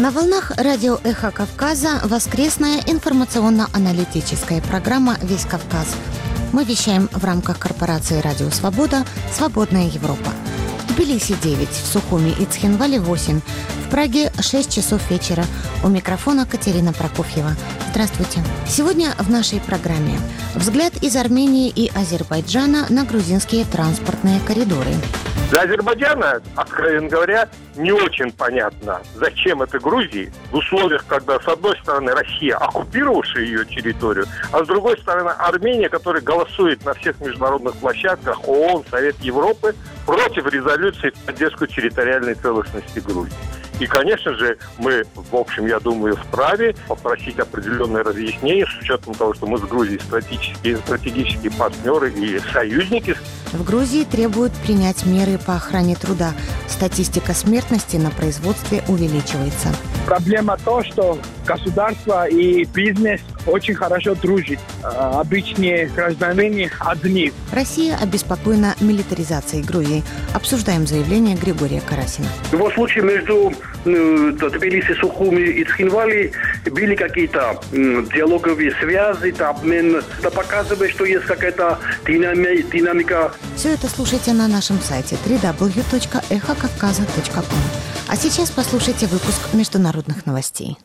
На волнах радио «Эхо Кавказа» воскресная информационно-аналитическая программа «Весь Кавказ». Мы вещаем в рамках корпорации «Радио Свобода. Свободная Европа». В Тбилиси 9, в Сухуми и Цхинвале 8, в Праге 6 часов вечера. У микрофона Катерина Прокофьева. Здравствуйте. Сегодня в нашей программе взгляд из Армении и Азербайджана на грузинские транспортные коридоры. Для Азербайджана, откровенно говоря, не очень понятно, зачем это Грузии в условиях, когда с одной стороны Россия, оккупировавшая ее территорию, а с другой стороны Армения, которая голосует на всех международных площадках ООН, Совет Европы против резолюции в поддержку территориальной целостности Грузии. И, конечно же, мы, в общем, я думаю, вправе попросить определенное разъяснение с учетом того, что мы с Грузией стратегические партнеры и союзники. В Грузии требуют принять меры по охране труда. Статистика смертности на производстве увеличивается. Проблема то, что государство и бизнес очень хорошо дружат. Обычные граждане одни. Россия обеспокоена милитаризацией Грузии. Обсуждаем заявление Григория Карасина. В любом случае, между Тбилиси, Сухуми и Цхинвали были какие-то диалоговые связи, обмен. Это показывает, что есть какая-то динамика. Все это слушайте на нашем сайте www.эхокавказа.ком. А сейчас послушайте выпуск международных новостей.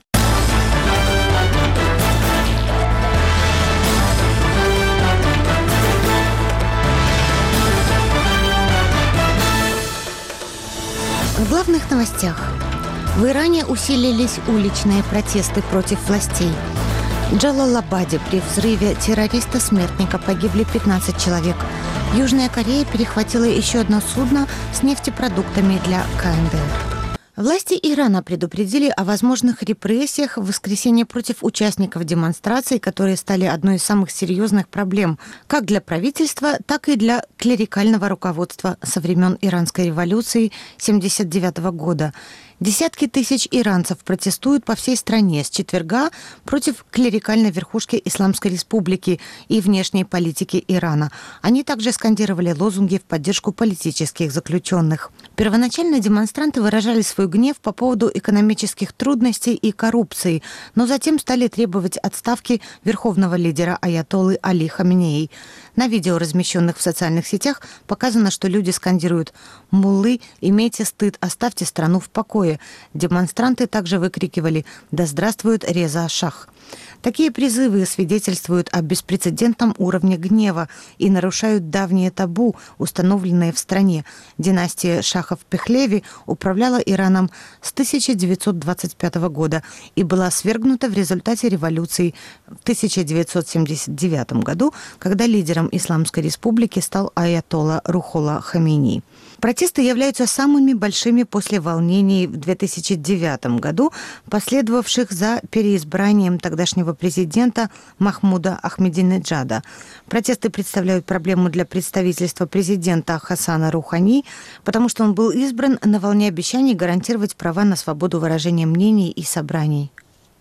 В главных новостях. В Иране усилились уличные протесты против властей. В Джалалабаде при взрыве террориста-смертника погибли 15 человек. Южная Корея перехватила еще одно судно с нефтепродуктами для КНДР. Власти Ирана предупредили о возможных репрессиях в воскресенье против участников демонстраций, которые стали одной из самых серьезных проблем как для правительства, так и для клерикального руководства со времен Иранской революции 1979 года. Десятки тысяч иранцев протестуют по всей стране с четверга против клерикальной верхушки Исламской Республики и внешней политики Ирана. Они также скандировали лозунги в поддержку политических заключенных. Первоначально демонстранты выражали свой гнев по поводу экономических трудностей и коррупции, но затем стали требовать отставки верховного лидера аятоллы Али Хаминеи. На видео, размещенных в социальных сетях, показано, что люди скандируют «Муллы, имейте стыд, оставьте страну в покое». Демонстранты также выкрикивали «Да здравствует Реза Шах». Такие призывы свидетельствуют о беспрецедентном уровне гнева и нарушают давние табу, установленные в стране. Династия Шахов Пехлеви управляла Ираном с 1925 года и была свергнута в результате революции в 1979 году, когда лидером Исламской Республики стал аятолла Рухолла Хамини. Протесты являются самыми большими после волнений в 2009 году, последовавших за переизбранием тогдашнего президента Махмуда Ахмединеджада. Протесты представляют проблему для представительства президента Хасана Рухани, потому что он был избран на волне обещаний гарантировать права на свободу выражения мнений и собраний.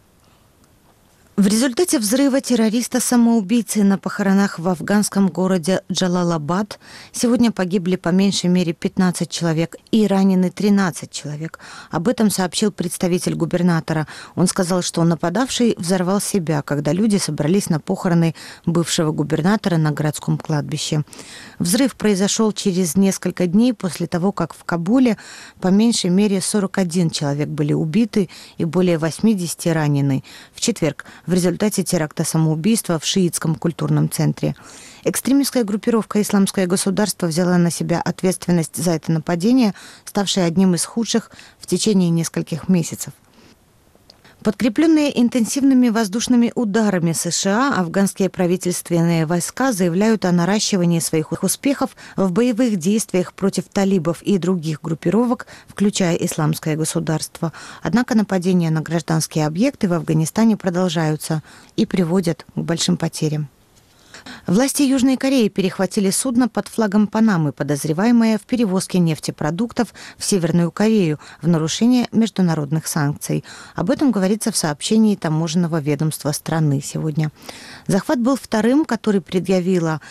В результате взрыва террориста-самоубийцы на похоронах в афганском городе Джалалабад сегодня погибли по меньшей мере 15 человек и ранены 13 человек. Об этом сообщил представитель губернатора. Он сказал, что нападавший взорвал себя, когда люди собрались на похороны бывшего губернатора на городском кладбище. Взрыв произошел через несколько дней после того, как в Кабуле по меньшей мере 41 человек были убиты и более 80 ранены. В четверг в результате теракта самоубийства в шиитском культурном центре. Экстремистская группировка «Исламское государство» взяла на себя ответственность за это нападение, ставшее одним из худших в течение нескольких месяцев. Подкрепленные интенсивными воздушными ударами США, афганские правительственные войска заявляют о наращивании своих успехов в боевых действиях против талибов и других группировок, включая Исламское государство. Однако нападения на гражданские объекты в Афганистане продолжаются и приводят к большим потерям. Власти Южной Кореи перехватили судно под флагом Панамы, подозреваемое в перевозке нефтепродуктов в Северную Корею в нарушение международных санкций. Об этом говорится в сообщении таможенного ведомства страны сегодня. Захват был вторым, который предъявила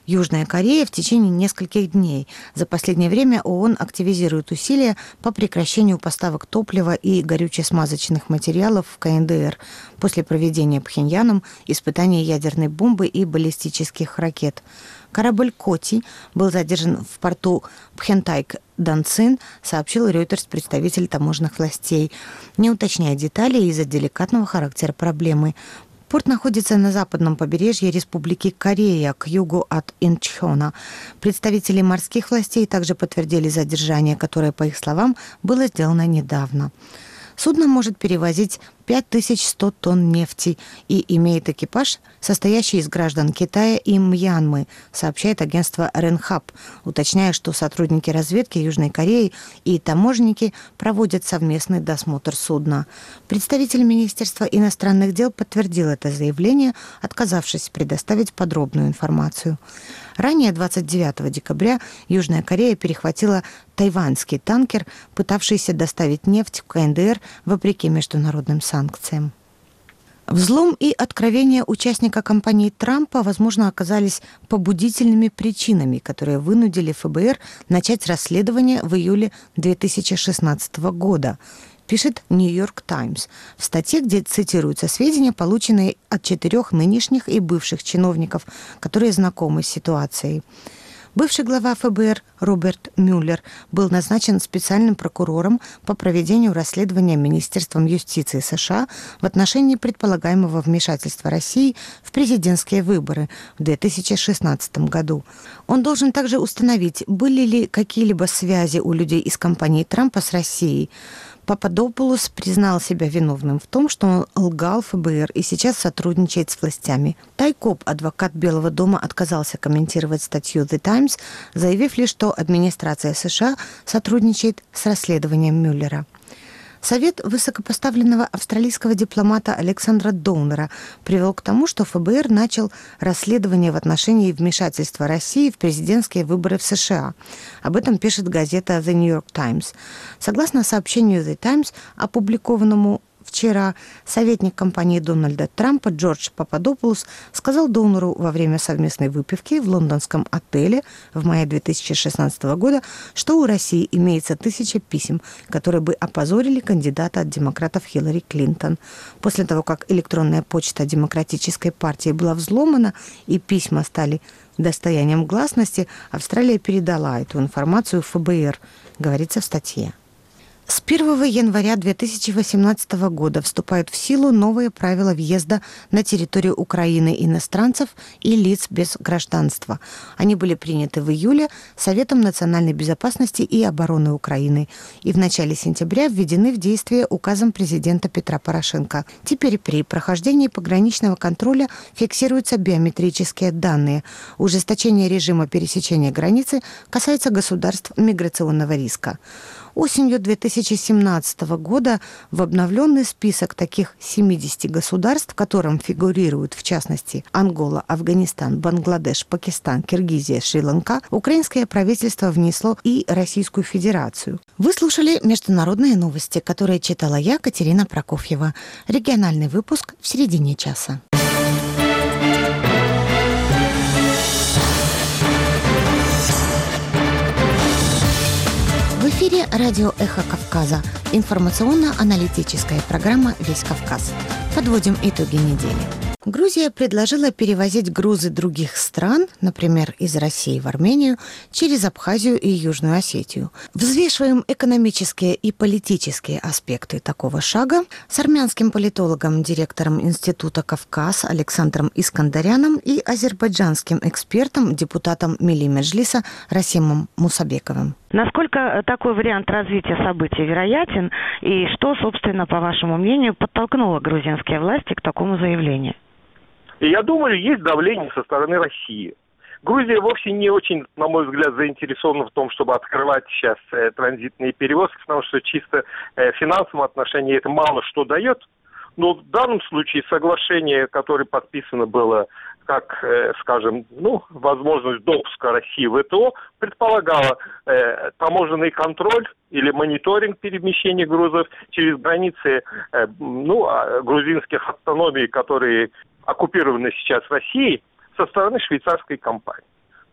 Южная Корея в течение нескольких дней. За последнее время ООН активизирует усилия по прекращению поставок топлива и горюче-смазочных материалов в КНДР после проведения Пхеньяном испытаний ядерной бомбы и баллистических ракет. Корабль «Коти» был задержан в порту Пхентайк-Данцин, сообщил Reuters представитель таможенных властей, не уточняя деталей из-за деликатного характера проблемы. Порт находится на западном побережье Республики Корея, к югу от Инчхона. Представители морских властей также подтвердили задержание, которое, по их словам, было сделано недавно. Судно может перевозить 5100 тонн нефти и имеет экипаж, состоящий из граждан Китая и Мьянмы, сообщает агентство Ренхап, уточняя, что сотрудники разведки Южной Кореи и таможенники проводят совместный досмотр судна. Представитель Министерства иностранных дел подтвердил это заявление, отказавшись предоставить подробную информацию. Ранее, 29 декабря, Южная Корея перехватила тайваньский танкер, пытавшийся доставить нефть в КНДР вопреки международным санкциям. Взлом и откровения участника кампании Трампа, возможно, оказались побудительными причинами, которые вынудили ФБР начать расследование в июле 2016 года, пишет «Нью-Йорк Таймс» в статье, где цитируются сведения, полученные от 4 нынешних и бывших чиновников, которые знакомы с ситуацией. Бывший глава ФБР Роберт Мюллер был назначен специальным прокурором по проведению расследования Министерством юстиции США в отношении предполагаемого вмешательства России в президентские выборы в 2016 году. Он должен также установить, были ли какие-либо связи у людей из кампании Трампа с Россией. Пападопулос признал себя виновным в том, что он лгал ФБР и сейчас сотрудничает с властями. Taj Cobb, адвокат Белого дома, отказался комментировать статью The Times, заявив лишь, что администрация США сотрудничает с расследованием Мюллера. Совет высокопоставленного австралийского дипломата Александра Доунера привел к тому, что ФБР начал расследование в отношении вмешательства России в президентские выборы в США. Об этом пишет газета The New York Times. Согласно сообщению The Times, опубликованному вчера, советник компании Дональда Трампа Джордж Пападопулос сказал Доунеру во время совместной выпивки в лондонском отеле в мае 2016 года, что у России имеется 1000 писем, которые бы опозорили кандидата от демократов Хиллари Клинтон. После того, как электронная почта Демократической партии была взломана и письма стали достоянием гласности, Австралия передала эту информацию в ФБР, говорится в статье. С 1 января 2018 года вступают в силу новые правила въезда на территорию Украины иностранцев и лиц без гражданства. Они были приняты в июле Советом национальной безопасности и обороны Украины и в начале сентября введены в действие указом президента Петра Порошенко. Теперь при прохождении пограничного контроля фиксируются биометрические данные. Ужесточение режима пересечения границы касается государств миграционного риска. Осенью 2017 года в обновленный список таких 70 государств, в котором фигурируют, в частности, Ангола, Афганистан, Бангладеш, Пакистан, Киргизия, Шри-Ланка, украинское правительство внесло и Российскую Федерацию. Вы слушали международные новости, которые читала я, Катерина Прокофьева. Региональный выпуск в середине часа. В эфире радио «Эхо Кавказа». Информационно-аналитическая программа «Весь Кавказ». Подводим итоги недели. Грузия предложила перевозить грузы других стран, например, из России в Армению, через Абхазию и Южную Осетию. Взвешиваем экономические и политические аспекты такого шага с армянским политологом, директором Института «Кавказ» Александром Искандаряном и азербайджанским экспертом, депутатом Милли Меджлиса Расимом Мусабековым. Насколько такой вариант развития событий вероятен и что, собственно, по вашему мнению, подтолкнуло грузинские власти к такому заявлению? И я думаю, есть давление со стороны России. Грузия вовсе не очень, на мой взгляд, заинтересована в том, чтобы открывать сейчас транзитные перевозки, потому что чисто в финансовом отношении это мало что дает. Но в данном случае соглашение, которое подписано было как, скажем, возможность допуска России в ВТО, предполагало таможенный контроль или мониторинг перемещения грузов через границы грузинских автономий, которые оккупированы сейчас Россией, со стороны швейцарской компании.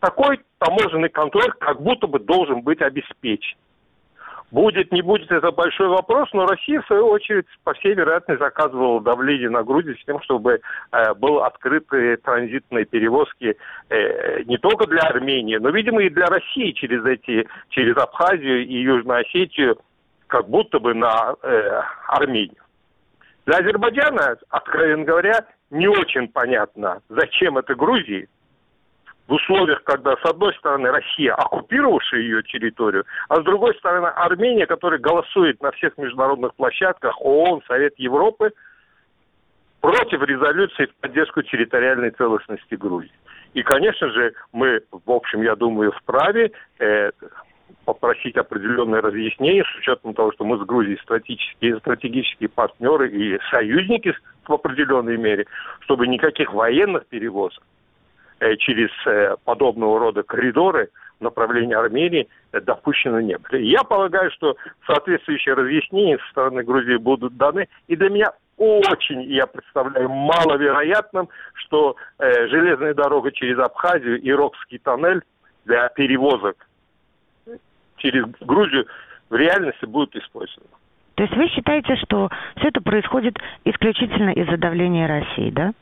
такой таможенный контроль как будто бы должен быть обеспечен. Будет, не будет, это большой вопрос, но Россия, в свою очередь, по всей вероятности, оказывала давление на Грузию с тем, чтобы был открыты транзитные перевозки не только для Армении, но, видимо, и для России через Абхазию и Южную Осетию, как будто бы на Армению. Для Азербайджана, откровенно говоря, не очень понятно, зачем это Грузии, в условиях, когда, с одной стороны, Россия, оккупировавшая ее территорию, а с другой стороны, Армения, которая голосует на всех международных площадках ООН, Совет Европы, против резолюции в поддержку территориальной целостности Грузии. И, конечно же, мы, в общем, я думаю, вправе попросить определенное разъяснение с учетом того, что мы с Грузией стратегические партнеры и союзники в определенной мере, чтобы никаких военных перевозок через подобного рода коридоры в направлении Армении допущено не были. Я полагаю, что соответствующие разъяснения со стороны Грузии будут даны. И для меня очень, я представляю, маловероятным, что железная дорога через Абхазию и Ирокский тоннель для перевозок через Грузию в реальности будут использованы. То есть вы считаете, что все это происходит исключительно из-за давления России, да?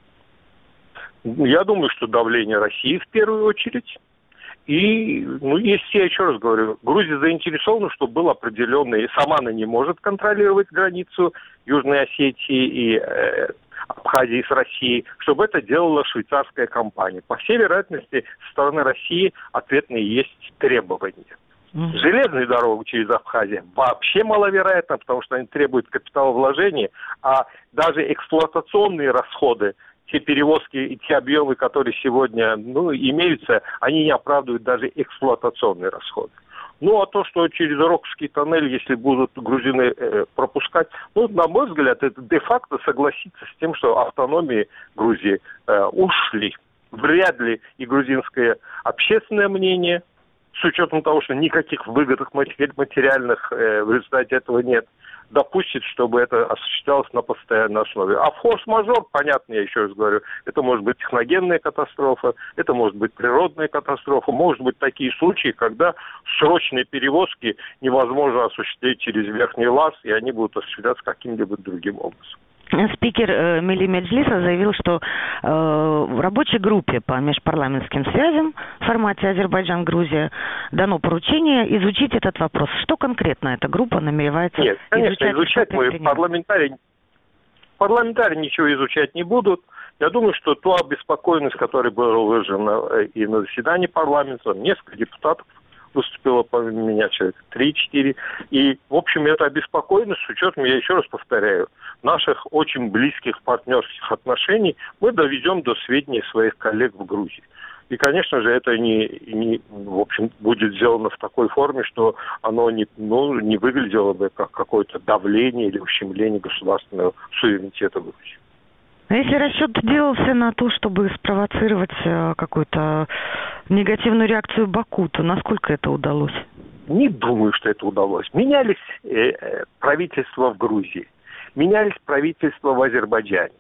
Я думаю, что давление России в первую очередь. И, если я еще раз говорю, Грузия заинтересована, чтобы был определенный, сама она не может контролировать границу Южной Осетии и Абхазии с Россией, чтобы это делала швейцарская компания. По всей вероятности, со стороны России ответные есть требования. Железную дорогу через Абхазию вообще маловероятно, потому что они требуют капиталовложения, а даже эксплуатационные расходы, те перевозки и те объемы, которые сегодня имеются, они не оправдывают даже эксплуатационные расходы. А то, что через Ирокский тоннель, если будут грузины пропускать, на мой взгляд, это де-факто согласиться с тем, что автономии Грузии ушли. Вряд ли и грузинское общественное мнение, с учетом того, что никаких выгодных материальных в результате этого нет, допустит, чтобы это осуществлялось на постоянной основе. А форс-мажор, понятно, я еще раз говорю, это может быть техногенная катастрофа, это может быть природная катастрофа, может быть такие случаи, когда срочные перевозки невозможно осуществить через Верхний Лаз, и они будут осуществляться каким-либо другим образом. Спикер Милли Меджлиса заявил, что в рабочей группе по межпарламентским связям в формате Азербайджан-Грузия дано поручение изучить этот вопрос. Что конкретно эта группа намеревается изучать? Нет, конечно, изучать мы парламентарии ничего изучать не будут. Я думаю, что ту обеспокоенность, которая была выражена и на заседании парламента, несколько депутатов выступило помимо меня, человек 3-4. И, в общем, это обеспокоенность с учетом, я еще раз повторяю, наших очень близких партнерских отношений мы доведем до сведения своих коллег в Грузии. И, конечно же, это в общем, будет сделано в такой форме, что оно не выглядело бы как какое-то давление или ущемление государственного суверенитета Грузии. А если расчет делался на то, чтобы спровоцировать какую-то негативную реакцию Баку, то насколько это удалось? Не думаю, что это удалось. Менялись правительства в Грузии, менялись правительства в Азербайджане.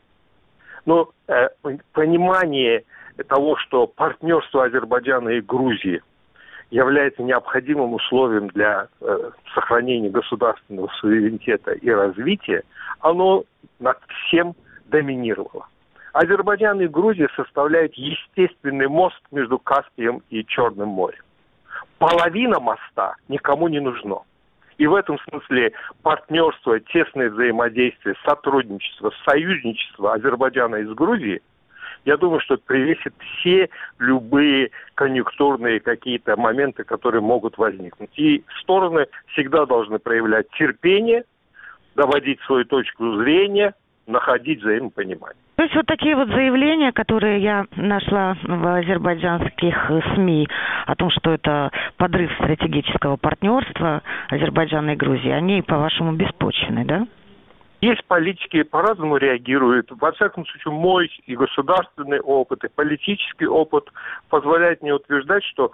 Но понимание того, что партнерство Азербайджана и Грузии является необходимым условием для сохранения государственного суверенитета и развития, оно над всем доминировало. Азербайджан и Грузия составляют естественный мост между Каспием и Черным морем. Половина моста никому не нужна. И в этом смысле партнерство, тесное взаимодействие, сотрудничество, союзничество Азербайджана и с Грузией, я думаю, что превысит все любые конъюнктурные какие-то моменты, которые могут возникнуть. И стороны всегда должны проявлять терпение, доводить свою точку зрения, находить взаимопонимание. То есть вот такие вот заявления, которые я нашла в азербайджанских СМИ о том, что это подрыв стратегического партнерства Азербайджана и Грузии, они, по-вашему, беспочвенны, да? Есть политики, по-разному реагируют. Во всяком случае, мой и государственный опыт, и политический опыт позволяет мне утверждать, что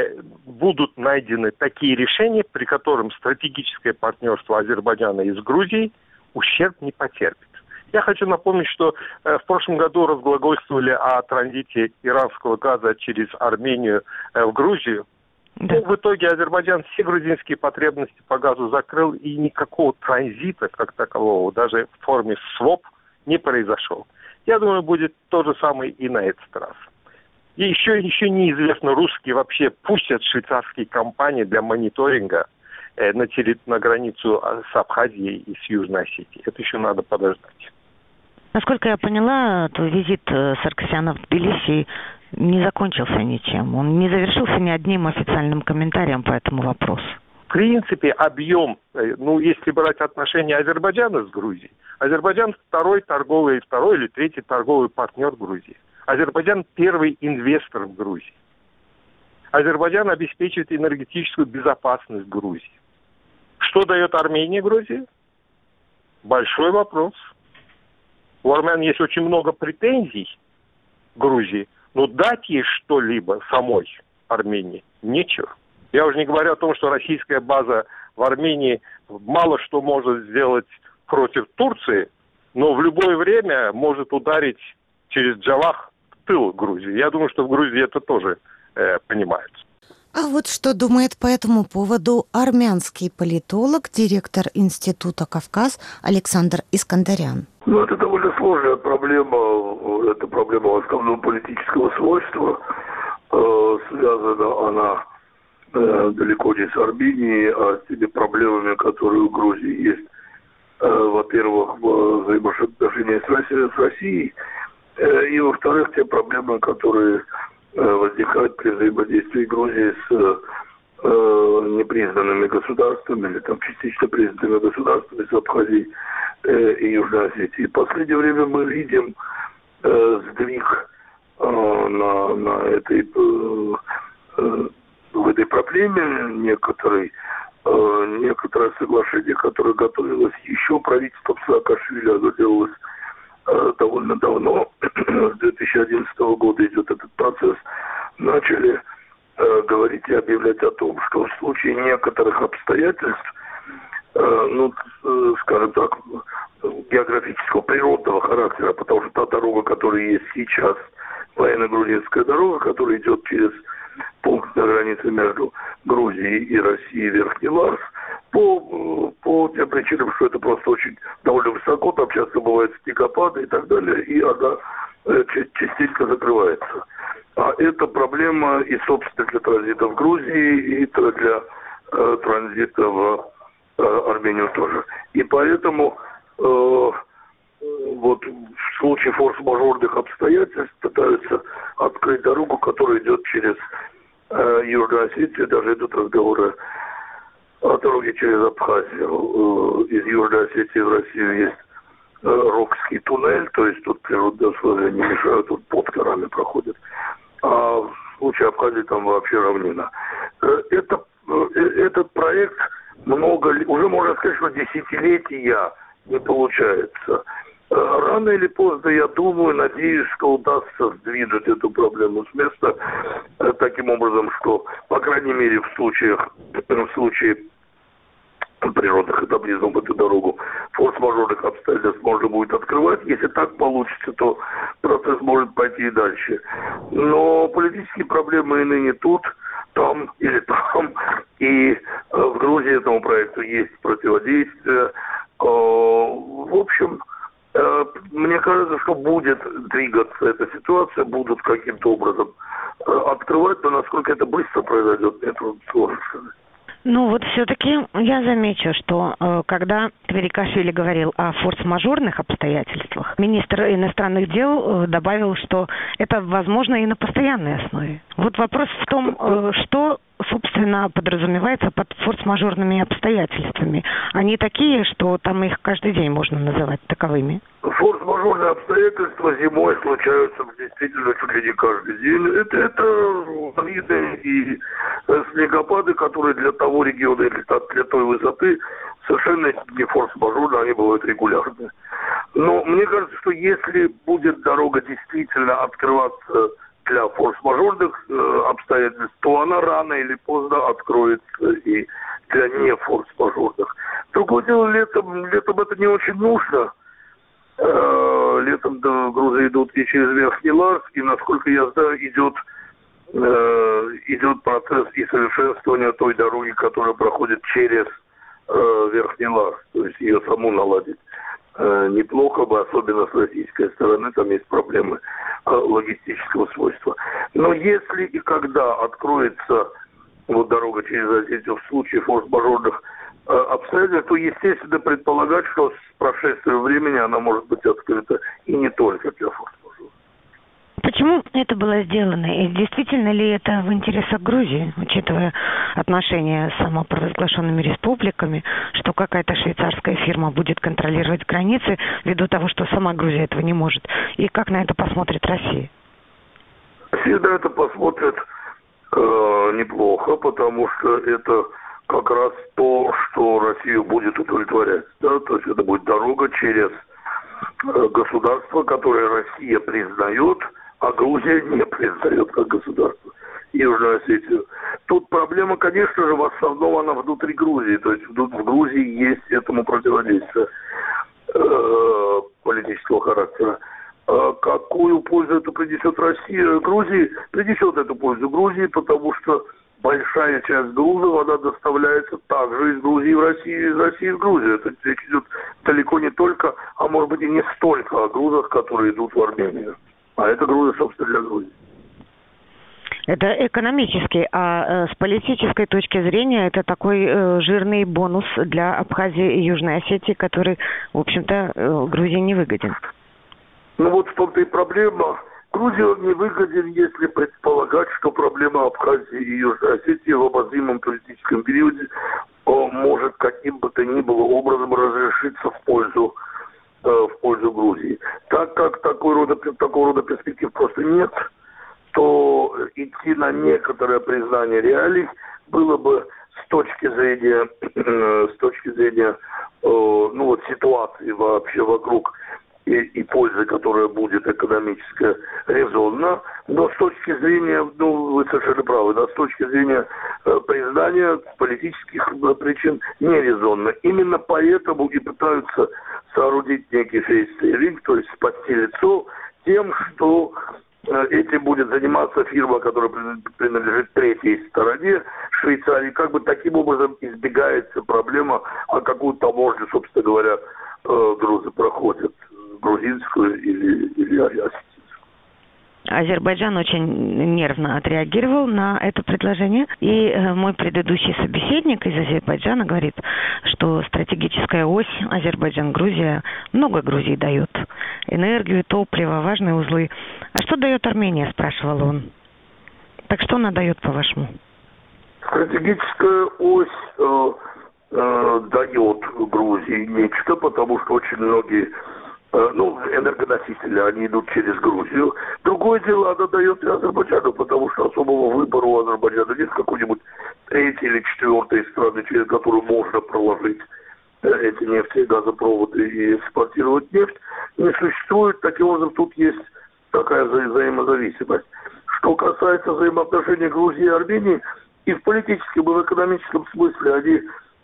будут найдены такие решения, при котором стратегическое партнерство Азербайджана и с Грузией ущерб не потерпит. Я хочу напомнить, что в прошлом году разглагольствовали о транзите иранского газа через Армению в Грузию. Да. В итоге Азербайджан все грузинские потребности по газу закрыл, и никакого транзита как такового, даже в форме своп, не произошел. Я думаю, будет то же самое и на этот раз. И еще неизвестно, русские вообще пустят швейцарские компании для мониторинга на границу с Абхазией и с Южной Осетией. Это еще надо подождать. Насколько я поняла, то визит Саркисяна в Тбилиси не закончился ничем. Он не завершился ни одним официальным комментарием по этому вопросу. В принципе, объем, если брать отношения Азербайджана с Грузией, Азербайджан второй или третий торговый партнер Грузии. Азербайджан первый инвестор в Грузии. Азербайджан обеспечивает энергетическую безопасность Грузии. Что дает Армения Грузии? Большой вопрос. У армян есть очень много претензий к Грузии, но дать ей что-либо самой Армении нечего. Я уже не говорю о том, что российская база в Армении мало что может сделать против Турции, но в любое время может ударить через Джавах в тыл Грузии. Я думаю, что в Грузии это тоже понимают. А вот что думает по этому поводу армянский политолог, директор Института «Кавказ» Александр Искандарян. Это довольно сложная проблема. Это проблема основного политического свойства. Связана она далеко не с Арменией, а с теми проблемами, которые у Грузии есть. Во-первых, взаимоотношения с Россией. И, во-вторых, те проблемы, которые возникают при взаимодействии Грузии с непризнанными государствами или частично признанными государствами, с Абхазией и Южной Осетией. В последнее время мы видим сдвиг в этой проблеме, некоторое соглашение, которое готовилось еще правительством Саакашвили, оно делалось довольно давно, с 2011 года идет этот процесс, начали говорить и объявлять о том, что в случае некоторых обстоятельств, скажем так, географического, природного характера, потому что та дорога, которая есть сейчас, военно-грузинская дорога, которая идет через пункт на границе между Грузией и Россией, Верхний Ларс, по тем причинам, что это просто очень довольно высоко, там часто бывают снегопады и так далее, и она частенько закрывается. А это проблема и, собственно, для транзита в Грузии, и для транзита в Армению тоже. И поэтому вот в случае форс-мажорных обстоятельств пытаются открыть дорогу, которая идет через Южную Осетию. Даже идут разговоры о дороге через Абхазию. Из Южной Осетии в Россию есть Рокский туннель, то есть тут природные условия не мешают, тут под горами проходят. А в случае Абхазии там вообще равнина. Этот проект уже можно сказать, что десятилетия не получается. Рано или поздно, я думаю, надеюсь, что удастся сдвинуть эту проблему с места таким образом, что, по крайней мере, в случае природных катаклизмов эту дорогу форс-мажорных обстоятельств можно будет открывать. Если так получится, то процесс может пойти и дальше. Но политические проблемы и ныне тут, там или там. И в Грузии этому проекту есть противодействие. В общем, мне кажется, что будет двигаться эта ситуация, будут каким-то образом открывать, но насколько это быстро произойдет, это сложно сказать. Ну вот все-таки я замечу, что когда Тверикашвили говорил о форс-мажорных обстоятельствах, министр иностранных дел добавил, что это возможно и на постоянной основе. Вот вопрос в том, что, собственно, подразумевается под форс-мажорными обстоятельствами. Они такие, что там их каждый день можно называть таковыми. Форс-мажорные обстоятельства зимой случаются действительно чуть ли не каждый день. Это виды и снегопады, которые для того региона или для той высоты совершенно не форс-мажорные, они бывают регулярные. Но мне кажется, что если будет дорога действительно открываться для форс-мажорных обстоятельств, то она рано или поздно откроется и для не форс-мажорных. Другое дело, летом это не очень нужно. Летом до Грузии идут и через Верхний Ларс, и, насколько я знаю, идет процесс и совершенствования той дороги, которая проходит через Верхний Ларс, то есть ее саму наладить. Неплохо бы, особенно с российской стороны, там есть проблемы логистического свойства. Но если и когда откроется вот дорога через Осетию в случае форс-мажорных обстоятельств, то естественно предполагать, что с прошествием времени она может быть открыта и не только для форс-мажоров. Почему это было сделано? И действительно ли это в интересах Грузии, учитывая отношения с самопровозглашенными республиками, что какая-то швейцарская фирма будет контролировать границы, ввиду того, что сама Грузия этого не может? И как на это посмотрит Россия? Россия на это посмотрит неплохо, потому что это как раз то, что Россию будет удовлетворять. Да? То есть это будет дорога через государство, которое Россия признает, а Грузия не признает как государство Южную Осетию. Тут проблема, конечно же, в основном она внутри Грузии. То есть в Грузии есть этому противодействие политического характера. Какую пользу это принесет Россия? Грузии принесет эту пользу Грузии, потому что большая часть грузов, она доставляется также из Грузии в Россию, из России в Грузию. Это речь идет далеко не только, а может быть и не столько о грузах, которые идут в Армению. А это грузы, собственно, для Грузии. Это экономически, а с политической точки зрения это такой жирный бонус для Абхазии и Южной Осетии, который, в общем-то, Грузии не выгоден. Ну вот в том-то и проблема. Грузии он не выгоден, если предполагать, что проблема Абхазии и Южной Осетии в обозримом политическом периоде может каким бы то ни было образом разрешиться в пользу Грузии. Так как такого рода перспектив просто нет, то идти на некоторое признание реалий было бы с точки зрения ситуации вообще вокруг и пользы, которая будет экономическая, резонно, но с точки зрения, вы совершенно правы, да, с точки зрения признания политических причин нерезонно. Именно поэтому и пытаются соорудить некий фейс-сейвинг, то есть спасти лицо тем, что этим будет заниматься фирма, которая принадлежит третьей стороне, Швейцарии. Как бы таким образом избегается проблема, а какую таможню, собственно говоря, грузы проходят, грузинскую или осетинскую. Азербайджан очень нервно отреагировал на это предложение. И мой предыдущий собеседник из Азербайджана говорит, что стратегическая ось Азербайджан-Грузия много Грузии дает. Энергию, топливо, важные узлы. А что дает Армения, спрашивал он. Так что она дает, по-вашему? Стратегическая ось дает Грузии нечто, потому что очень многие энергоносители, они идут через Грузию. Другое дело, она дает и Азербайджану, потому что особого выбора у Азербайджана нет, какой-нибудь третьей или четвертой страны, через которую можно проложить эти нефти и газопроводы и экспортировать нефть, не существует. Таким образом, тут есть такая взаимозависимость. Что касается взаимоотношений Грузии и Армении, и в политическом, и в экономическом смысле они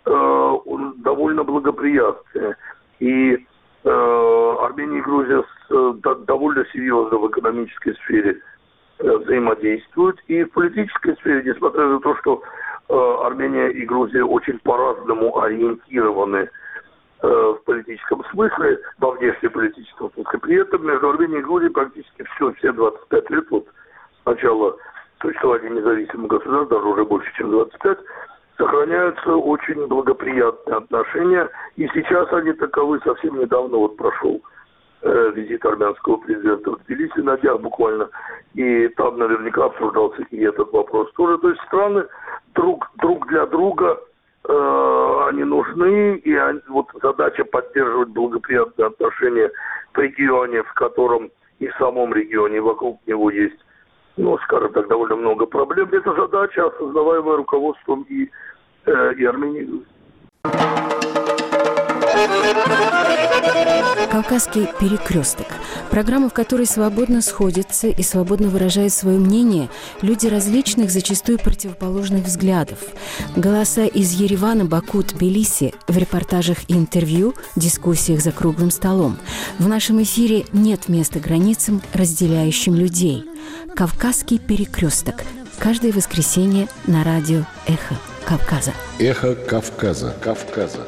довольно благоприятные. И Армения и Грузия довольно серьезно в экономической сфере взаимодействуют. И в политической сфере, несмотря на то, что Армения и Грузия очень по-разному ориентированы в политическом смысле, во внешнеполитическом смысле, при этом между Арменией и Грузией практически все 25 лет, вот с начала существования независимого государства, даже уже больше, чем 25, сохраняются очень благоприятные отношения, и сейчас они таковы. Совсем недавно вот прошел визит армянского президента в Тбилиси на днях буквально, и там наверняка обсуждался и этот вопрос тоже. То есть страны друг для друга они нужны, и вот задача поддерживать благоприятные отношения в регионе, в котором и в самом регионе, и вокруг него есть, скажем так, довольно много проблем. Это задача, осознаваемая руководством и Армении. «Кавказский перекресток» – программа, в которой свободно сходятся и свободно выражают свое мнение люди различных, зачастую противоположных взглядов. Голоса из Еревана, Баку, Тбилиси в репортажах и интервью, дискуссиях за круглым столом. В нашем эфире нет места границам, разделяющим людей. «Кавказский перекресток» – каждое воскресенье на радио «Эхо Кавказа». «Эхо Кавказа». Кавказа.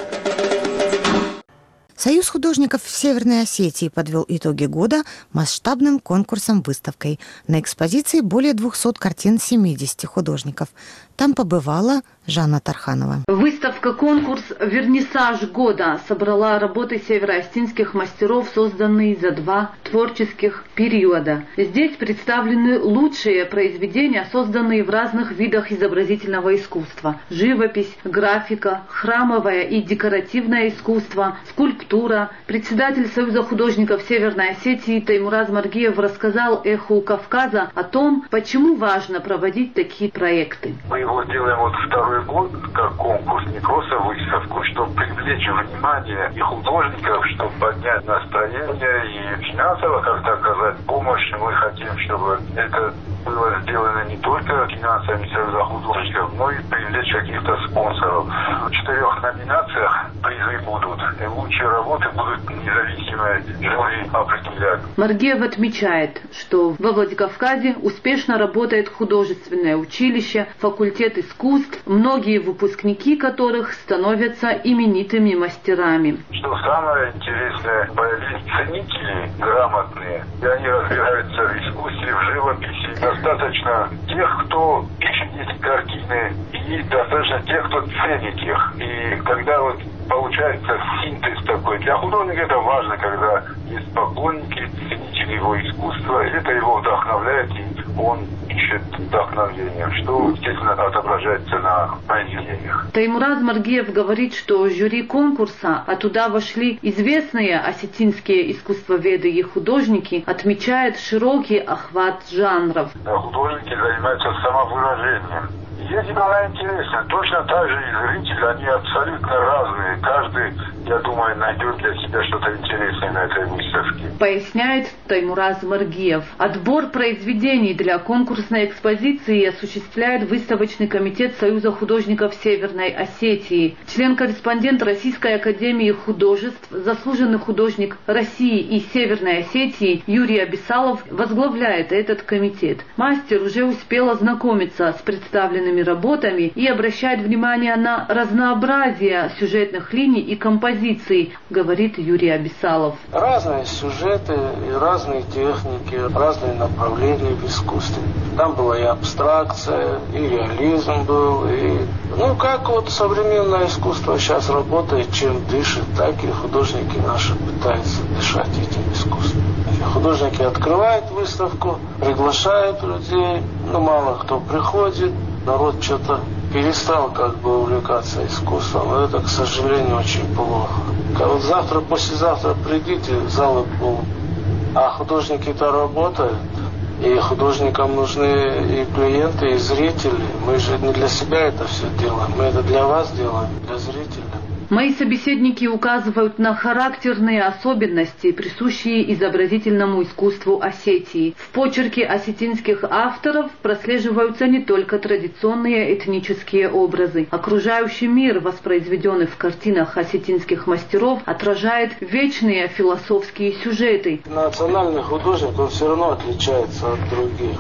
Союз художников Северной Осетии подвел итоги года масштабным конкурсом-выставкой. На экспозиции более 200 картин 70 художников. Там побывала Жанна Тарханова. Выставка-конкурс «Вернисаж года» собрала работы североосетинских мастеров, созданные за 2 творческих периода. Здесь представлены лучшие произведения, созданные в разных видах изобразительного искусства. Живопись, графика, храмовое и декоративное искусство, скульптура. Председатель Союза художников Северной Осетии Таймураз Маргиев рассказал «Эху Кавказа» о том, почему важно проводить такие проекты. Мы его делаем вот второй год как конкурс, не просто выставку, чтобы привлечь внимание и художников, чтобы поднять настроение и финансово как-то оказать помощь. Мы хотим, чтобы это было сделано не только финансами Союза художников, но и привлечь каких-то спонсоров. В 4 номинациях призы будут. И лучшие работы будут независимые жюри определять. Маргиев отмечает, что во Владикавказе успешно работает художественное училище, факультет искусств, многие выпускники которых становятся именитыми мастерами. Что самое интересное, появились ценители грамотные, и они разбираются в искусстве, в живописи. Достаточно тех, кто ищет эти картины, и достаточно тех, кто ценит их. И когда вот получается синтез такой. Для художника это важно, когда есть поклонники, ценители его искусства. Это его вдохновляет, и он ищет вдохновение, что, естественно, отображается на произведениях. Таймураз Маргиев говорит, что жюри конкурса, а туда вошли известные осетинские искусствоведы и художники, отмечает широкий охват жанров. Художники занимаются самовыражением. Если она интересна, точно так же и зрители, они абсолютно разные. Каждый, я думаю, найдет для себя что-то интересное на этой выставке. Поясняет Таймураз Маргиев. Отбор произведений для конкурсной экспозиции осуществляет выставочный комитет Союза художников Северной Осетии. Член-корреспондент Российской академии художеств, заслуженный художник России и Северной Осетии Юрий Абисалов возглавляет этот комитет. Мастер уже успел ознакомиться с представленными работами и обращает внимание на разнообразие сюжетных линий и композиций, говорит Юрий Абисалов. Разные сюжеты, и разные техники, разные направления в искусстве. Там была и абстракция, и реализм был, и... как вот современное искусство сейчас работает, чем дышит, так и художники наши пытаются дышать этим искусством. Художники открывают выставку, приглашают людей, мало кто приходит. Народ что-то перестал увлекаться искусством. Это, к сожалению, очень плохо. Вот завтра, послезавтра придите, залы полны. А художники-то работают. И художникам нужны и клиенты, и зрители. Мы же не для себя это все делаем. Мы это для вас делаем, для зрителей. Мои собеседники указывают на характерные особенности, присущие изобразительному искусству Осетии. В почерке осетинских авторов прослеживаются не только традиционные этнические образы. Окружающий мир, воспроизведенный в картинах осетинских мастеров, отражает вечные философские сюжеты. Национальный художник, он все равно отличается от других.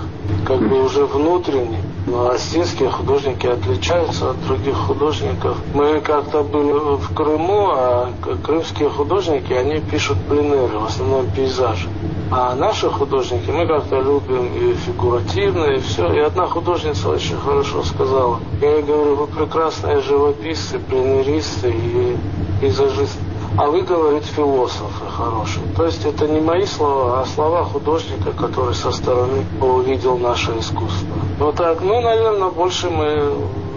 Уже внутренне. Но осетинские художники отличаются от других художников. Мы как-то были в Крыму, а крымские художники, они пишут пленеры, в основном пейзажи. А наши художники, мы как-то любим и фигуративно, и все. И одна художница очень хорошо сказала. Я ей говорю, вы прекрасные живописцы, пленеристы и пейзажисты. А вы, говорит, философы хорошие. То есть это не мои слова, а слова художника, который со стороны увидел наше искусство. Вот так, наверное, больше мы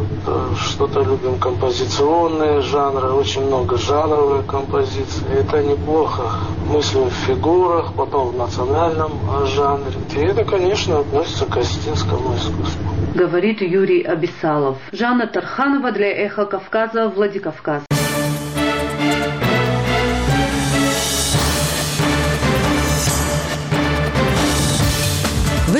что-то любим композиционные жанры, очень много жанровые композиции. Это неплохо. Мыслим в фигурах, потом в национальном жанре. И это, конечно, относится к осетинскому искусству. Говорит Юрий Абисалов. Жанна Тарханова для «Эхо Кавказа», Владикавказ.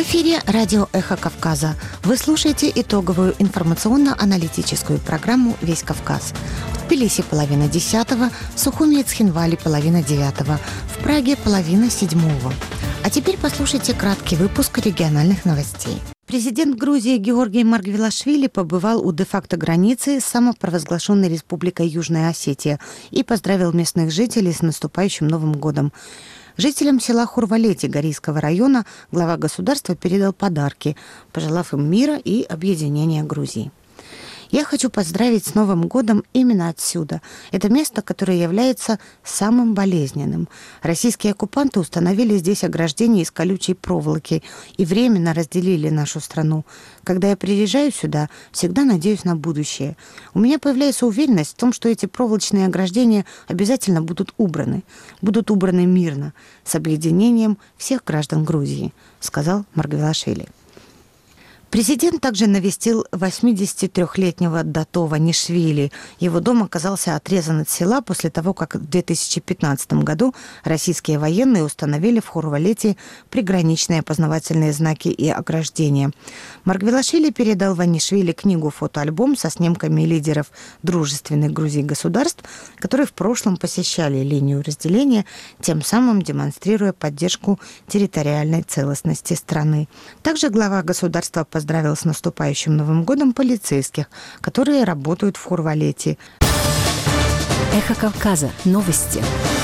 эфире радио «Эхо Кавказа». Вы слушаете итоговую информационно-аналитическую программу «Весь Кавказ». В Тбилиси 9:30, в Сухуми и Цхинвали 9:30, в Праге 6:30. А теперь послушайте краткий выпуск региональных новостей. Президент Грузии Георгий Маргвелашвили побывал у де-факто границы с самопровозглашенной республикой Южная Осетия и поздравил местных жителей с наступающим Новым годом. Жителям села Хурвалети Горийского района глава государства передал подарки, пожелав им мира и объединения Грузии. Я хочу поздравить с Новым годом именно отсюда. Это место, которое является самым болезненным. Российские оккупанты установили здесь ограждение из колючей проволоки и временно разделили нашу страну. Когда я приезжаю сюда, всегда надеюсь на будущее. У меня появляется уверенность в том, что эти проволочные ограждения обязательно будут убраны. Будут убраны мирно, с объединением всех граждан Грузии, сказал Маргвелашвили. Президент также навестил 83-летнего Дато Ванишвили. Его дом оказался отрезан от села после того, как в 2015 году российские военные установили в Хурвалете приграничные опознавательные знаки и ограждения. Маргвелашвили передал Ванишвили книгу-фотоальбом со снимками лидеров дружественных Грузии государств, которые в прошлом посещали линию разделения, тем самым демонстрируя поддержку территориальной целостности страны. Также глава государства поздравил с наступающим Новым годом полицейских, которые работают в Хурвалете. Эхо Кавказа. Новости.